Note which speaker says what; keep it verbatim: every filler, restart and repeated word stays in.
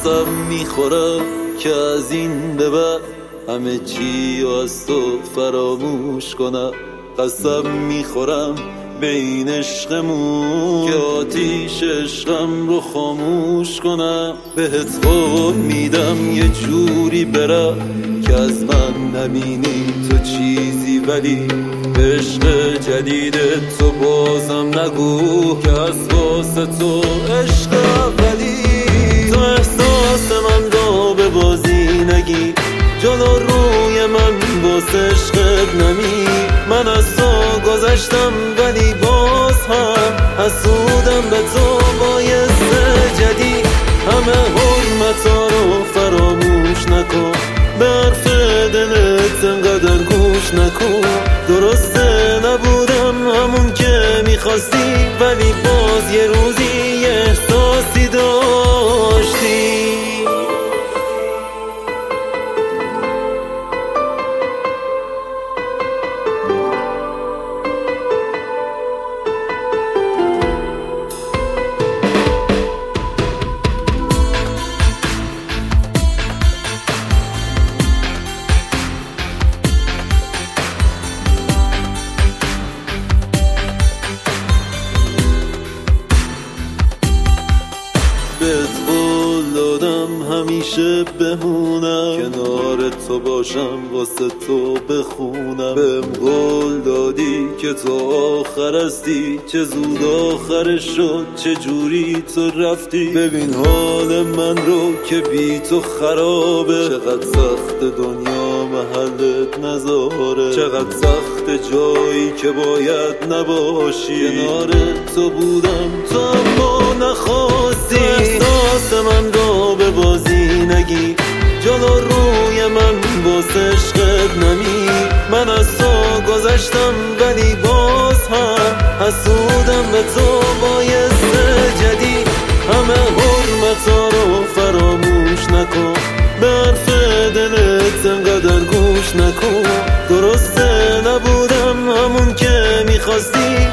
Speaker 1: قسم میخورم که از این به بعد همه چی از تو فراموش کنم. قسم میخورم به این عشقمون که آتیش عشقم رو خاموش کنم. بهت قول میدم یه جوری برم که از من نبینی تو چیزی، ولی به عشق جدید تو بازم نگو که از واسه تو عشق اولی. تو احساس من را به بازی نگی، جلو روی من واسه عشقت نمی. من از تو گذشتم ولی باز هم حسودم به تو بایسته جدید. همه حرمتا رو فراموش نکن، به حرف دلت انقدر گوش نکن. درسته نبودم همون که میخواستی، ولی باز یه روزی یه احساسی داشتی. بهت قول دادم همیشه بمونم، کنار تو باشم واسه تو بخونم. بهم قول دادی که تو آخر هستی، چه زود آخرش شد چه جوری تو رفتی. ببین حال من رو که بی تو خرابه، چقدر سخت دنیا محلت نذاره، چقدر سخت جایی که باید نباشی. کنار تو بودم تو اما نخواستی. احساس من را به بازی نگی، جلو روی من واسه عشقت نمی. من از تو گذشتم ولی باز هم حسودم به تو بایسته جدید. همه حرمتا رو فراموش نکن، به حرف دلت انقدر گوش نکن. درسته نبودم همون که میخواستی،